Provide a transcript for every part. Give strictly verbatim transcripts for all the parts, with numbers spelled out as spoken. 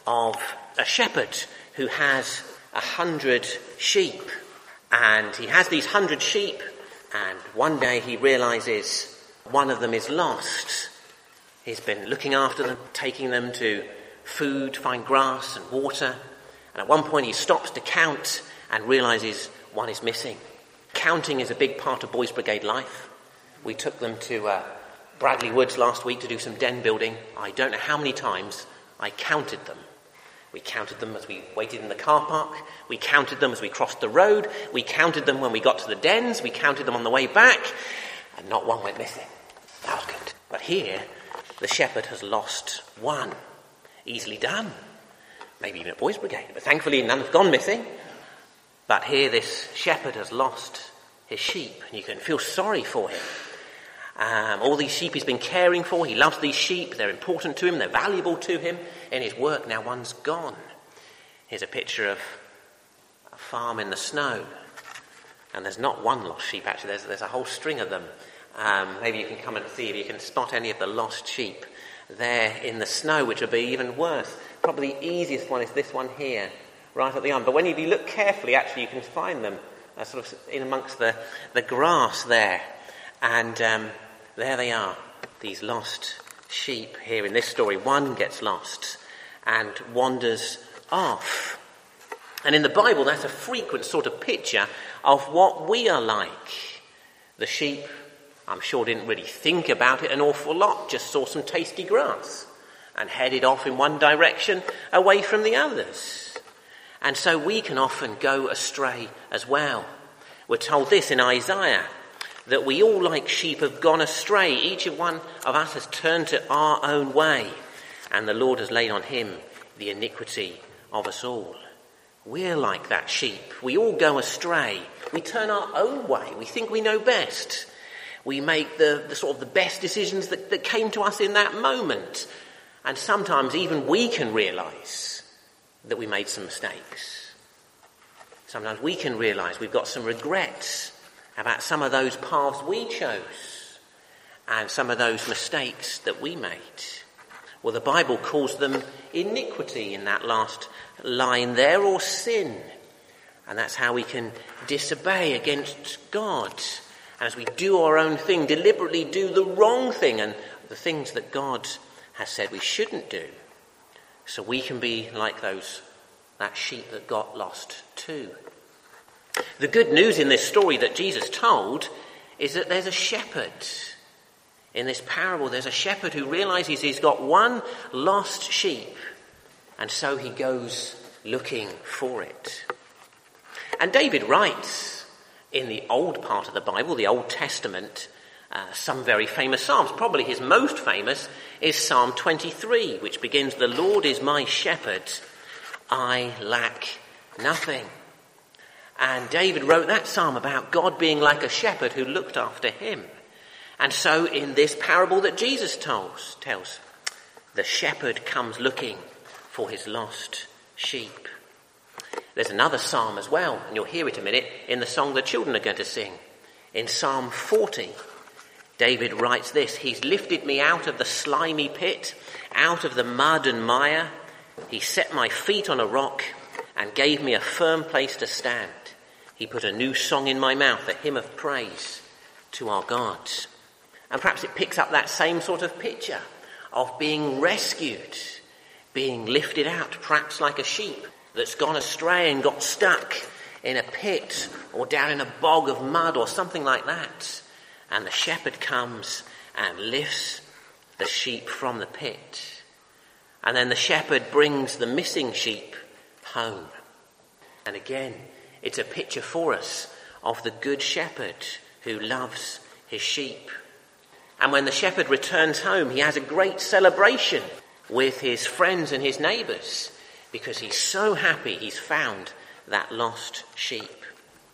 of a shepherd who has a hundred sheep. And he has these hundred sheep, and one day he realizes one of them is lost. He's been looking after them, taking them to food, find grass and water. And at one point he stops to count and realizes one is missing. Counting is a big part of Boys Brigade life. We took them to uh, Bradley Woods last week to do some den building. I don't know how many times I counted them. We counted them as we waited in the car park. We counted them as we crossed the road. We counted them when we got to the dens. We counted them on the way back. And not one went missing. That was good. But here, the shepherd has lost one. Easily done. Maybe even at Boys Brigade. But thankfully none have gone missing. But here this shepherd has lost his sheep. And you can feel sorry for him. Um, all these sheep he's been caring for. He loves these sheep. They're important to him. They're valuable to him in his work. Now one's gone. Here's a picture of a farm in the snow. And there's not one lost sheep, actually. There's, there's a whole string of them. Um, maybe you can come and see if you can spot any of the lost sheep there in the snow, which would be even worse. Probably the easiest one is this one here, right at the arm. But when you look carefully, actually, you can find them uh, sort of in amongst the, the grass there. And um, there they are, these lost sheep here in this story. One gets lost and wanders off. And in the Bible, that's a frequent sort of picture of what we are like. The sheep, I'm sure, didn't really think about it an awful lot, just saw some tasty grass and headed off in one direction away from the others. And so we can often go astray as well. We're told this in Isaiah, that we all like sheep have gone astray. Each of one of us has turned to our own way, and the Lord has laid on him the iniquity of us all. We're like that sheep. We all go astray. We turn our own way. We think we know best. We make the, the sort of the best decisions that, that came to us in that moment. And sometimes even we can realise that we made some mistakes. Sometimes we can realise we've got some regrets about some of those paths we chose and some of those mistakes that we made. Well, the Bible calls them iniquity in that last line there, or sin. And that's how we can disobey against God. As we do our own thing, deliberately do the wrong thing and the things that God has said we shouldn't do. So we can be like those, that sheep that got lost too. The good news in this story that Jesus told is that there's a shepherd. In this parable, there's a shepherd who realizes he's got one lost sheep, and so he goes looking for it. And David writes in the old part of the Bible, the Old Testament, uh, some very famous psalms. Probably his most famous is Psalm twenty-three, which begins, "The Lord is my shepherd, I lack nothing." And David wrote that psalm about God being like a shepherd who looked after him. And so in this parable that Jesus tells, tells, the shepherd comes looking for his lost sheep. There's another psalm as well, and you'll hear it in a minute, in the song the children are going to sing. In Psalm forty, David writes this, "He's lifted me out of the slimy pit, out of the mud and mire. He set my feet on a rock and gave me a firm place to stand. He put a new song in my mouth, a hymn of praise to our God." And perhaps it picks up that same sort of picture of being rescued, being lifted out, perhaps like a sheep that's gone astray and got stuck in a pit or down in a bog of mud or something like that. And the shepherd comes and lifts the sheep from the pit. And then the shepherd brings the missing sheep home. And again, it's a picture for us of the good shepherd who loves his sheep. And when the shepherd returns home, he has a great celebration with his friends and his neighbours because he's so happy he's found that lost sheep.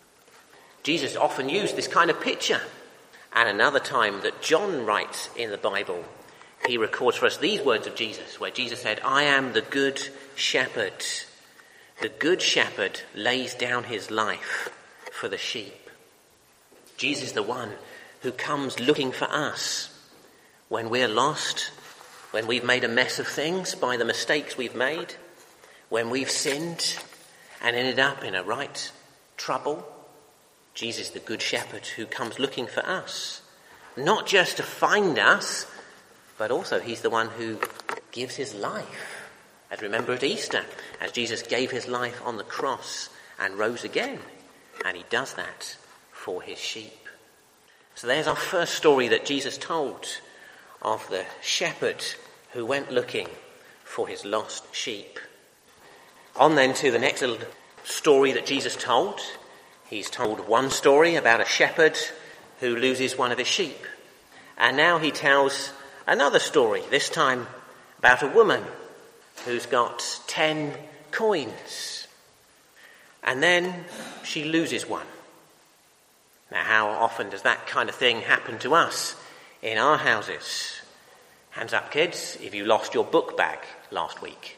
Jesus often used this kind of picture. And another time that John writes in the Bible, he records for us these words of Jesus, where Jesus said, "I am the good shepherd. The good shepherd lays down his life for the sheep." Jesus is the one who comes looking for us when we're lost, when we've made a mess of things by the mistakes we've made. when we've sinned and ended up in a right trouble, Jesus, the Good Shepherd, who comes looking for us, not just to find us, but also he's the one who gives his life. As remember at Easter, as Jesus gave his life on the cross and rose again, and he does that for his sheep. So there's our first story that Jesus told of the shepherd who went looking for his lost sheep. On then to the next little story that Jesus told. He's told one story about a shepherd who loses one of his sheep. And now he tells another story, this time about a woman who's got ten coins. And then she loses one. Now, how often does that kind of thing happen to us in our houses? Hands up, kids, if you lost your book bag last week.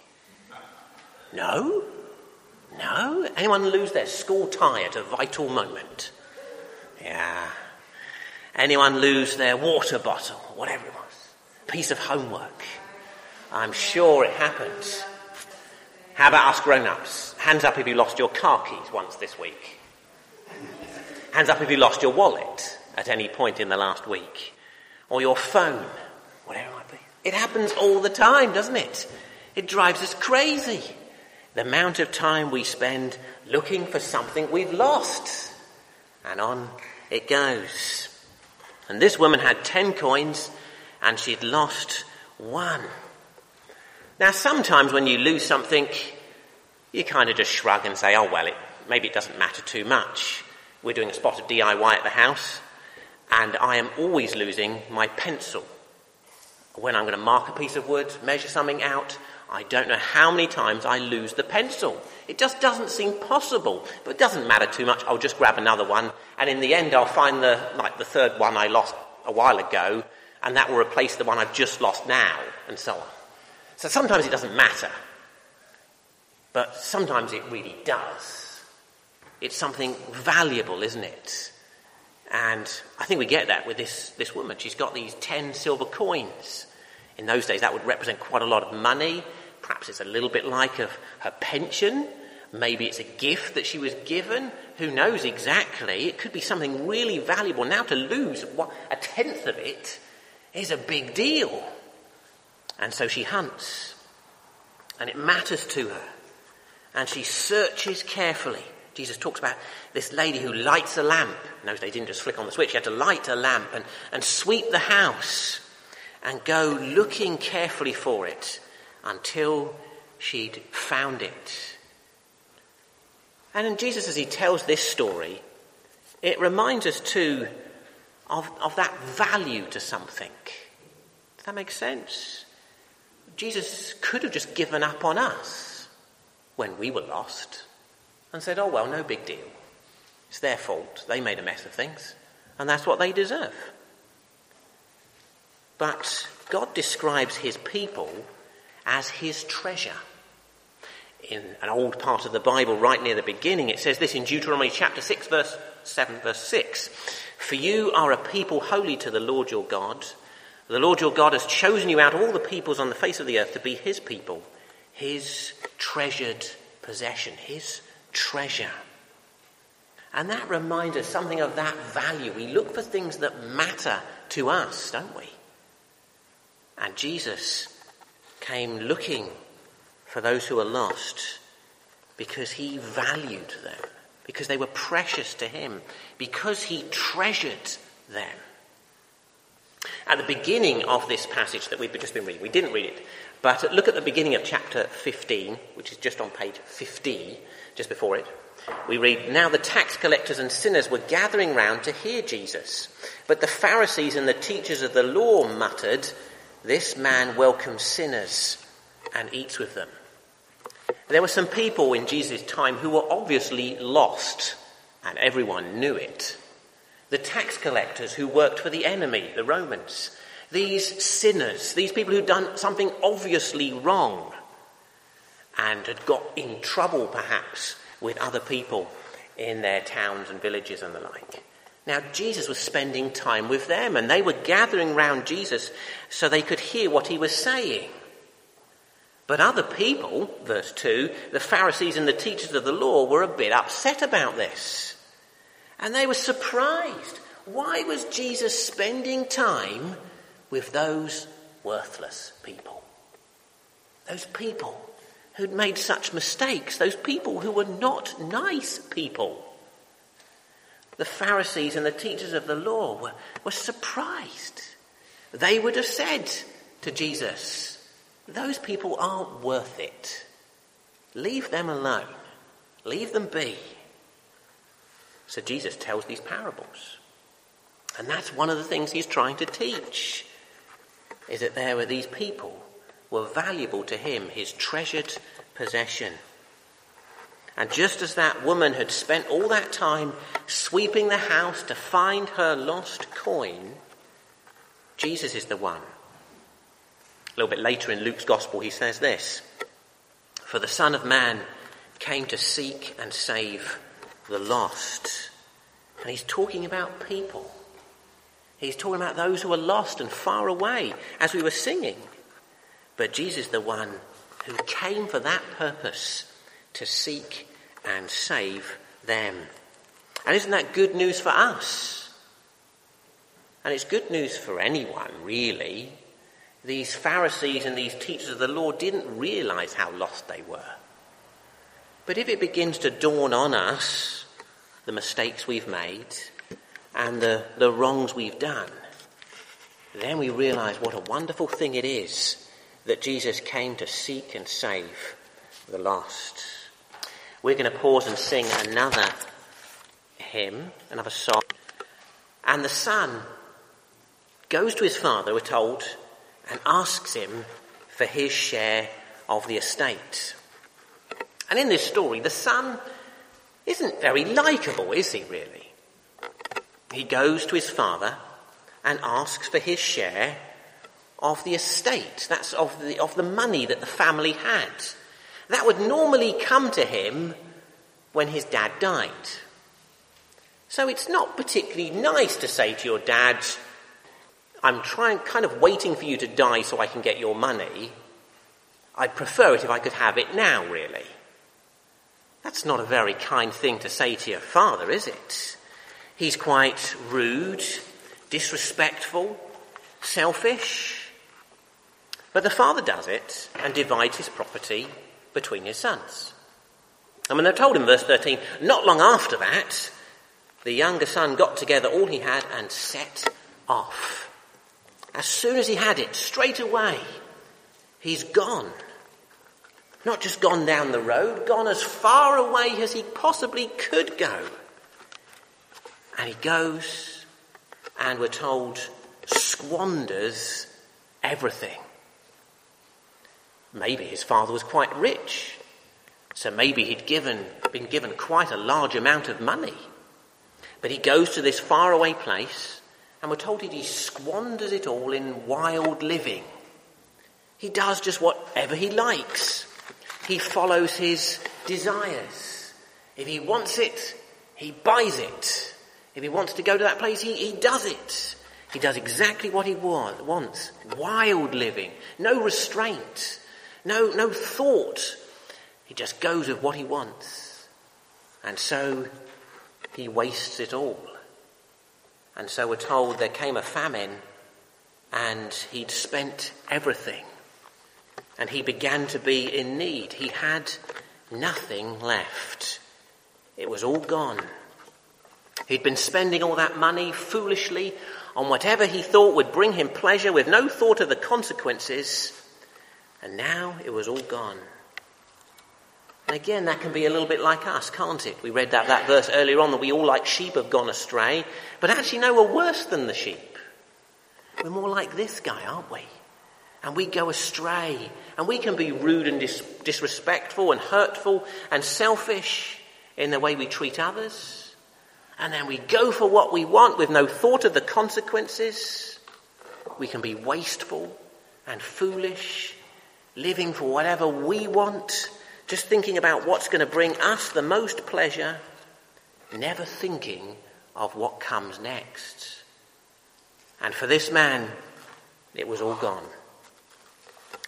No? No? Anyone lose their school tie at a vital moment? Yeah. Anyone lose their water bottle, whatever it was? Piece of homework? I'm sure it happens. How about us grown-ups? Hands up if you lost your car keys once this week. Hands up if you lost your wallet at any point in the last week. Or your phone, whatever it might be. It happens all the time, doesn't it? It drives us crazy. The amount of time we spend looking for something we've lost. And on it goes. And this woman had ten coins and she'd lost one. Now sometimes when you lose something, you kind of just shrug and say, oh well, it, maybe it doesn't matter too much. We're doing a spot of D I Y at the house, and I am always losing my pencil. When I'm going to mark a piece of wood, measure something out, I don't know how many times I lose the pencil. It just doesn't seem possible, but it doesn't matter too much. I'll just grab another one, and in the end I'll find the like the third one I lost a while ago, and that will replace the one I've just lost now, and so on. So sometimes it doesn't matter, but sometimes it really does. It's something valuable, isn't it? And I think we get that with this, this woman. She's got these ten silver coins. In those days, that would represent quite a lot of money. Perhaps it's a little bit like of her pension. Maybe it's a gift that she was given. Who knows exactly? It could be something really valuable. Now to lose what, a tenth of it is a big deal. And so she hunts. And it matters to her. And she searches carefully. Jesus talks about this lady who lights a lamp. In those days, didn't just flick on the switch. She had to light a lamp and, and sweep the house and go looking carefully for it until she'd found it. And in Jesus, as he tells this story, it reminds us too of, of that value to something. Does that make sense? Jesus could have just given up on us when we were lost and said, oh, well, no big deal. It's their fault. They made a mess of things. And that's what they deserve. But God describes his people as his treasure. In an old part of the Bible, right near the beginning, it says this in Deuteronomy chapter six, verse seven, verse six. For you are a people holy to the Lord your God. The Lord your God has chosen you out of all the peoples on the face of the earth to be his people, his treasured possession, his treasure. And that reminds us something of that value. We look for things that matter to us, don't we? And Jesus came looking for those who are lost because he valued them, because they were precious to him, because he treasured them. At the beginning of this passage that we've just been reading, we didn't read it, but look at the beginning of chapter fifteen, which is just on page fifty, just before it. We read, now the tax collectors and sinners were gathering round to hear Jesus, but the Pharisees and the teachers of the law muttered, this man welcomes sinners and eats with them. There were some people in Jesus' time who were obviously lost, and everyone knew it. The tax collectors who worked for the enemy, the Romans. These sinners, these people who'd done something obviously wrong and had got in trouble perhaps with other people in their towns and villages and the like. Now Jesus was spending time with them and they were gathering round Jesus so they could hear what he was saying. But other people, verse two, the Pharisees and the teachers of the law were a bit upset about this. And they were surprised. Why was Jesus spending time with those worthless people? Those people who'd made such mistakes, those people who were not nice people. The Pharisees and the teachers of the law were, were surprised. They would have said to Jesus, those people aren't worth it. Leave them alone. Leave them be. So Jesus tells these parables. And that's one of the things he's trying to teach, is that there were these people were valuable to him, his treasured possession. And just as that woman had spent all that time sweeping the house to find her lost coin, Jesus is the one. A little bit later in Luke's Gospel he says this, "For the Son of Man came to seek and save the lost." And he's talking about people. He's talking about those who are lost and far away, as we were singing. But Jesus is the one who came for that purpose, to seek and save them. And isn't that good news for us? And it's good news for anyone, really. These Pharisees and these teachers of the law didn't realise how lost they were. But if it begins to dawn on us, the mistakes we've made and the, the wrongs we've done, then we realise what a wonderful thing it is that Jesus came to seek and save the lost. We're going to pause and sing another hymn, another song. And the son goes to his father, we're told, and asks him for his share of the estate. And in this story, the son isn't very likeable, is he really? He goes to his father and asks for his share of the estate. That's of the, of the money that the family had. That would normally come to him when his dad died. So it's not particularly nice to say to your dad, I'm trying, kind of waiting for you to die so I can get your money. I'd prefer it if I could have it now, really. That's not a very kind thing to say to your father, is it? He's quite rude, disrespectful, selfish. But the father does it and divides his property between his sons. And when they're told in verse thirteen, not long after that, the younger son got together all he had and set off. As soon as he had it, straight away, he's gone. Not just gone down the road, gone as far away as he possibly could go. And he goes and, we're told, squanders everything. Maybe his father was quite rich, so maybe he'd given, been given quite a large amount of money. But he goes to this faraway place, and we're told that he squanders it all in wild living. He does just whatever he likes. He follows his desires. If he wants it, he buys it. If he wants to go to that place, he, he does it. He does exactly what he want, wants. Wild living. No restraint. No, no thought. He just goes with what he wants. And so he wastes it all. And so we're told there came a famine and he'd spent everything. And he began to be in need. He had nothing left. It was all gone. He'd been spending all that money foolishly on whatever he thought would bring him pleasure with no thought of the consequences. And now it was all gone. And again, that can be a little bit like us, can't it? We read that, that verse earlier on that we all like sheep have gone astray. But actually, no, we're worse than the sheep. We're more like this guy, aren't we? And we go astray. And we can be rude and dis- disrespectful and hurtful and selfish in the way we treat others. And then we go for what we want with no thought of the consequences. We can be wasteful and foolish, living for whatever we want, just thinking about what's going to bring us the most pleasure, never thinking of what comes next. And for this man, it was all gone.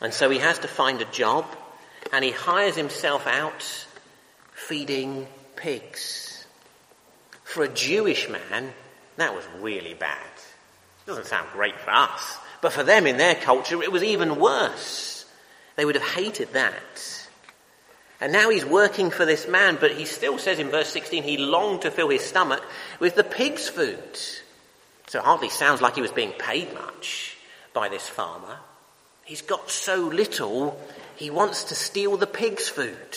And so he has to find a job, and he hires himself out feeding pigs. For a Jewish man, that was really bad. Doesn't sound great for us, but for them in their culture, it was even worse. They would have hated that. And now he's working for this man, but he still says in verse sixteen, he longed to fill his stomach with the pig's food. So it hardly sounds like he was being paid much by this farmer. He's got so little, he wants to steal the pig's food.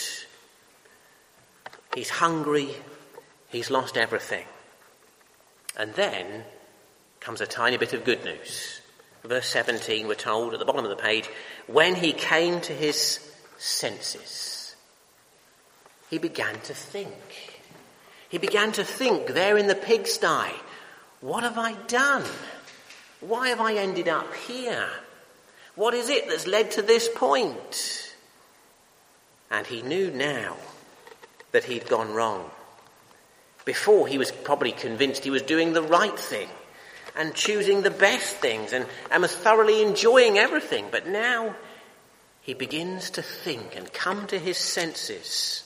He's hungry, he's lost everything. And then comes a tiny bit of good news. Verse seventeen, we're told at the bottom of the page, when he came to his senses, he began to think. He began to think there in the pigsty, what have I done? Why have I ended up here? What is it that's led to this point? And he knew now that he'd gone wrong. Before, he was probably convinced he was doing the right thing and choosing the best things and, and was thoroughly enjoying everything. But now he begins to think and come to his senses.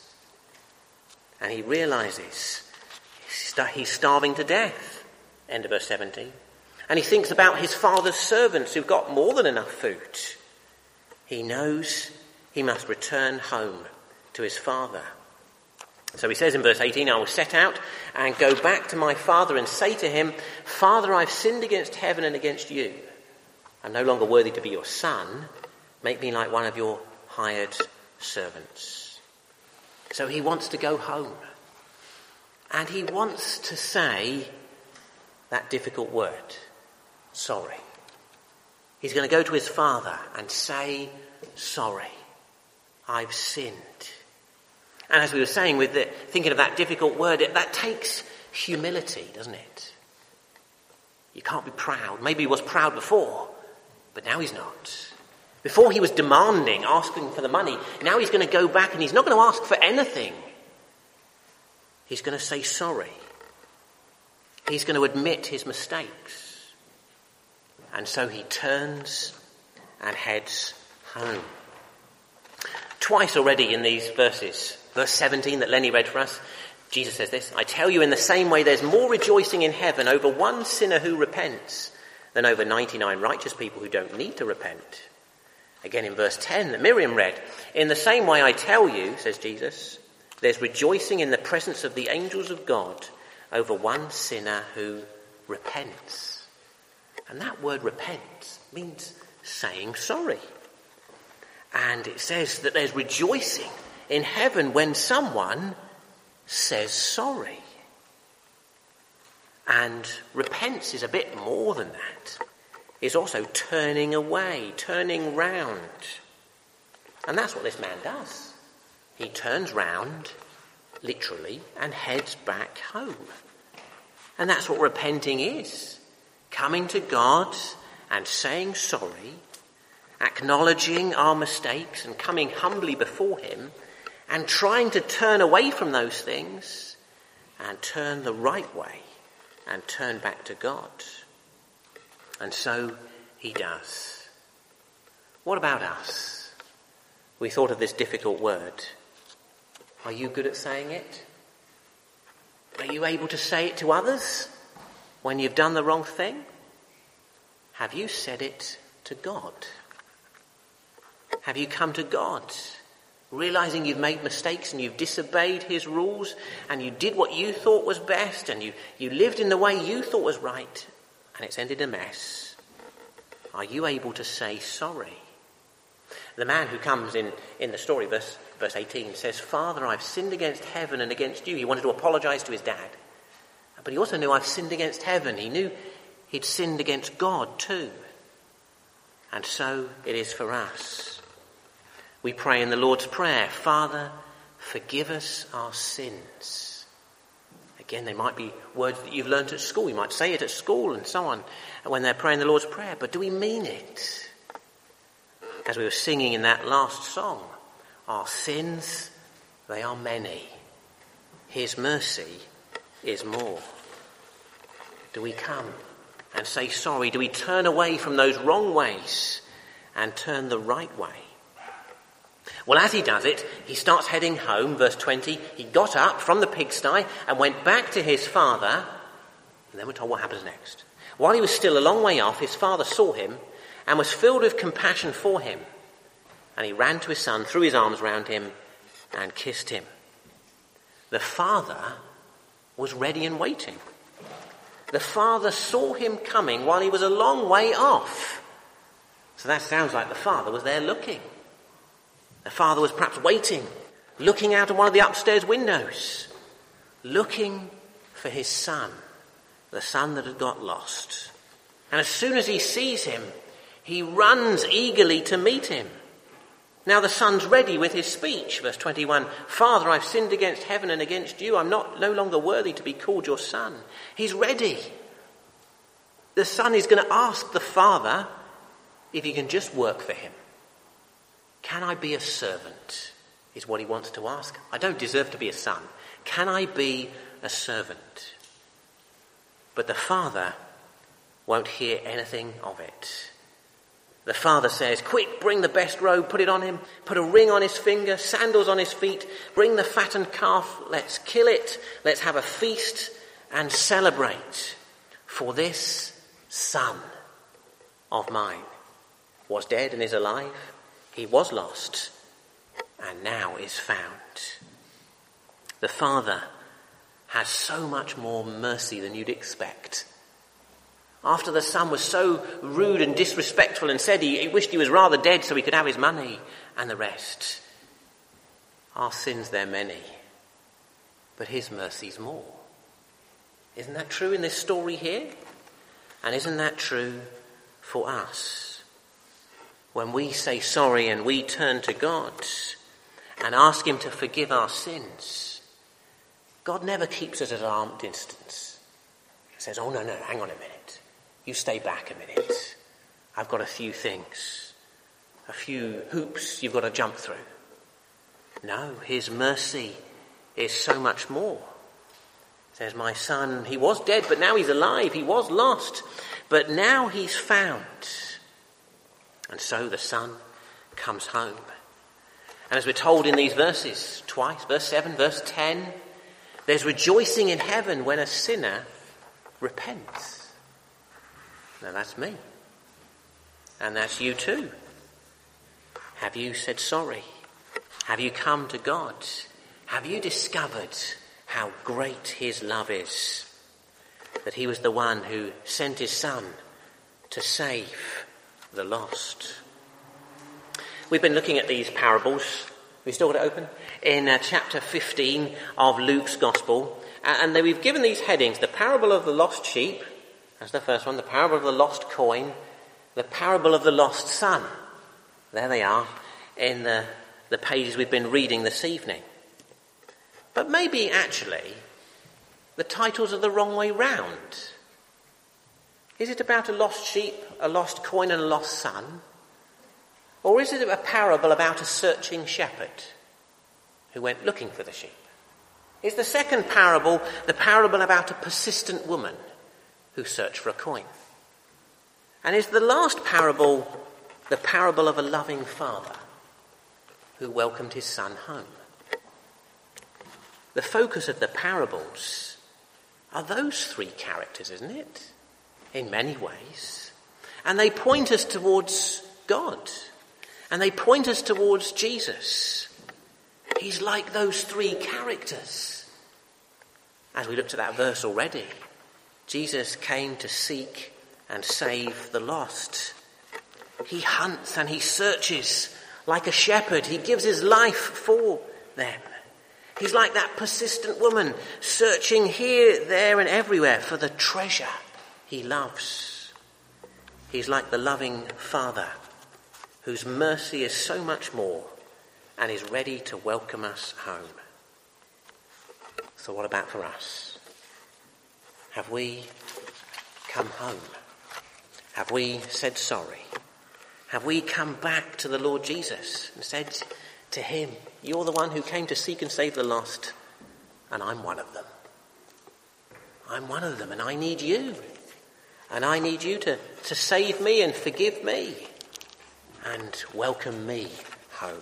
And he realizes he's starving to death. End of verse seventeen. And he thinks about his father's servants who've got more than enough food. He knows he must return home to his father. So he says in verse eighteen, I will set out and go back to my father and say to him, Father, I've sinned against heaven and against you. I'm no longer worthy to be your son. Make me like one of your hired servants. So he wants to go home. And he wants to say that difficult word, sorry. He's going to go to his father and say, sorry, I've sinned. And as we were saying, with the, thinking of that difficult word, it, that takes humility, doesn't it? You can't be proud. Maybe he was proud before, but now he's not. Before he was demanding, asking for the money. Now he's going to go back and he's not going to ask for anything. He's going to say sorry. He's going to admit his mistakes. And so he turns and heads home. Twice already in these verses, verse seventeen that Lenny read for us, Jesus says this, I tell you in the same way there's more rejoicing in heaven over one sinner who repents than over ninety-nine righteous people who don't need to repent. Again in verse ten that Miriam read, in the same way I tell you, says Jesus, there's rejoicing in the presence of the angels of God over one sinner who repents. And that word repent means saying sorry. And it says that there's rejoicing in heaven when someone says sorry. And repents is a bit more than that. It's also turning away, turning round. And that's what this man does. He turns round, literally, and heads back home. And that's what repenting is. Coming to God and saying sorry, acknowledging our mistakes and coming humbly before him and trying to turn away from those things and turn the right way and turn back to God. And so he does. What about us? We thought of this difficult word. Are you good at saying it? Are you able to say it to others when you've done the wrong thing? Have you said it to God? Have you come to God, realizing you've made mistakes and you've disobeyed his rules and you did what you thought was best and you, you lived in the way you thought was right and it's ended a mess? Are you able to say sorry? The man who comes in, in the story, verse, verse eighteen, says, Father, I've sinned against heaven and against you. He wanted to apologize to his dad. But he also knew I've sinned against heaven. He knew he'd sinned against God too. And so it is for us. We pray in the Lord's Prayer, Father, forgive us our sins. Again, they might be words that you've learnt at school. You might say it at school and so on when they're praying the Lord's Prayer. But do we mean it? As we were singing in that last song, our sins, they are many. His mercy is more. Do we come and say sorry? Do we turn away from those wrong ways and turn the right way. Well, as he does it, he starts heading home. Verse twenty, he got up from the pigsty and went back to his father. And then we're told what happens next. While he was still a long way off, his father saw him and was filled with compassion for him. And he ran to his son, threw his arms round him and kissed him. The father was ready and waiting. The father saw him coming while he was a long way off. So that sounds like the father was there looking. The father was perhaps waiting, looking out of one of the upstairs windows, looking for his son, the son that had got lost. And as soon as he sees him, he runs eagerly to meet him. Now the son's ready with his speech. Verse twenty-one, Father, I've sinned against heaven and against you. I'm not no longer worthy to be called your son. He's ready. The son is going to ask the father if he can just work for him. Can I be a servant? Is what he wants to ask. I don't deserve to be a son. Can I be a servant? But the father won't hear anything of it. The father says, quick, bring the best robe, put it on him, put a ring on his finger, sandals on his feet, bring the fattened calf, let's kill it, let's have a feast and celebrate. For this son of mine was dead and is alive. He was lost and now is found. The father has so much more mercy than you'd expect. After the son was so rude and disrespectful and said he, he wished he was rather dead so he could have his money and the rest. Our sins, they're many, but his mercy's more. Isn't that true in this story here? And isn't that true for us? When we say sorry and we turn to God and ask him to forgive our sins, God never keeps us at arm's distance. He says, oh no, no, hang on a minute. You stay back a minute. I've got a few things, a few hoops you've got to jump through. No, his mercy is so much more. It says, my son, he was dead, but now he's alive. He was lost, but now he's found. And so the son comes home. And as we're told in these verses twice, verse seven, verse ten, there's rejoicing in heaven when a sinner repents. Now that's me. And that's you too. Have you said sorry? Have you come to God? Have you discovered how great his love is? That he was the one who sent his son to save the lost. We've been looking at these parables. We still got it open? In uh, chapter fifteen of Luke's Gospel. And then we've given these headings. The parable of the lost sheep. That's the first one. The parable of the lost coin. The parable of the lost son. There they are in the, the pages we've been reading this evening. But maybe actually the titles are the wrong way round. Is it about a lost sheep, a lost coin and a lost son? Or is it a parable about a searching shepherd who went looking for the sheep? Is the second parable the parable about a persistent woman who searched for a coin? And is the last parable the parable of a loving father who welcomed his son home? The focus of the parables are those three characters, isn't it? In many ways. And they point us towards God. And they point us towards Jesus. He's like those three characters. As we looked at that verse already, Jesus came to seek and save the lost. He hunts and he searches like a shepherd. He gives his life for them. He's like that persistent woman, searching here, there and everywhere for the treasure he loves. He's like the loving father whose mercy is so much more and is ready to welcome us home. So what about for us? Have we come home? Have we said sorry? Have we come back to the Lord Jesus and said to him, you're the one who came to seek and save the lost, and I'm one of them. I'm one of them, and I need you. And I need you to, to save me and forgive me. and welcome me home.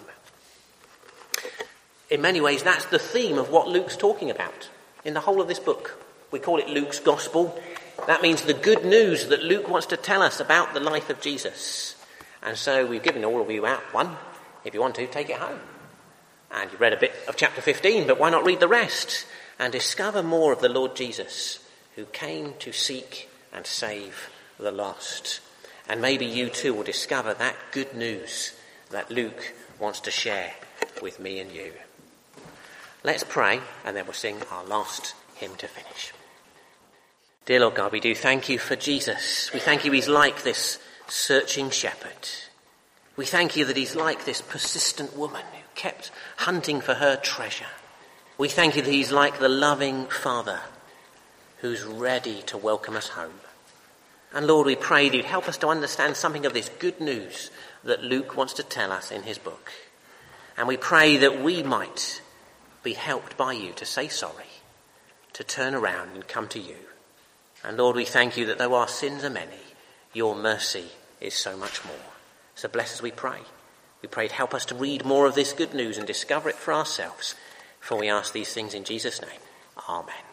In many ways, that's the theme of what Luke's talking about in the whole of this book. We call it Luke's Gospel. That means the good news that Luke wants to tell us about the life of Jesus. And so we've given all of you out one. If you want to, take it home. And you've read a bit of chapter fifteen, but why not read the rest and discover more of the Lord Jesus, who came to seek and save the lost. And maybe you too will discover that good news that Luke wants to share with me and you. Let's pray, and then we'll sing our last hymn to finish. Dear Lord God, we do thank you for Jesus. We thank you he's like this searching shepherd. We thank you that he's like this persistent woman who kept hunting for her treasure. We thank you that he's like the loving Father who's ready to welcome us home. And Lord, we pray that you'd help us to understand something of this good news that Luke wants to tell us in his book. And we pray that we might be helped by you to say sorry, to turn around and come to you. And Lord, we thank you that though our sins are many, your mercy is so much more. So bless us, we pray. We pray to help us to read more of this good news and discover it for ourselves. For we ask these things in Jesus' name. Amen.